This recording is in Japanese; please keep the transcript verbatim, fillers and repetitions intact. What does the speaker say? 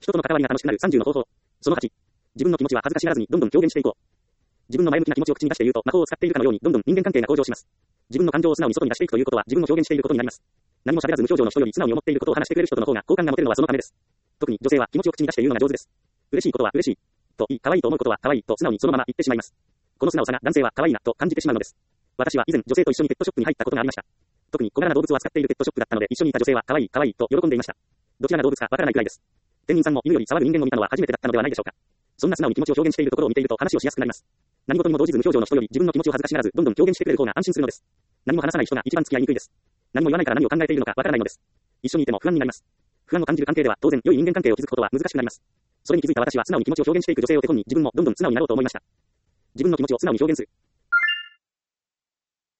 人との関わりが楽しくなるさんじゅうの方法。そのはち。自分の気持ちは恥ずかしがらずにどんどん表現していこう。自分の前向きな気持ちを口に出して言うと魔法を使っているかのようにどんどん人間関係が向上します。自分の感情を素直に外に出していくということは自分を表現していることになります。何も喋らず無表情の人より素直に思っていることを話してくれる人との方が好感が持てるのはそのためです。特に女性は気持ちを口に出して言うのが上手です。嬉しいことは嬉しい。と言い、可愛いと思うことは可愛いと素直にそのまま言ってしまいます。この素直さが男性は可愛いなと感じてしまうのです。私は以前女性と一緒にペットショップに入ったことがありました。特に小柄な動物を扱っているペットショップだったので一緒にいた女性は可愛い可愛いと喜んでいました。どちらが動物かわからないくらいです。店員さんも犬より騒ぐ人間を見たのは初めてだったのではないでしょうか。そんな素直に気持ちを表現しているところを見ていると話をしやすくなります。何事にも動じず無表情の人より自分の気持ちを恥ずかしがらずどんどん表現してくれる方が安心するのです。何も話さない人が一番付き合いにくいです。何も言わないから何を考えているのかわからないのです。一緒にいても不安になります。不安を感じる関係では当然良い人間関係を築くことは難しくなります。それに気づいた私は素直に気持ちを表現していく女性を手本に自分もどんどん素直になろうと思いました。自分の気持ちを素直に表現する。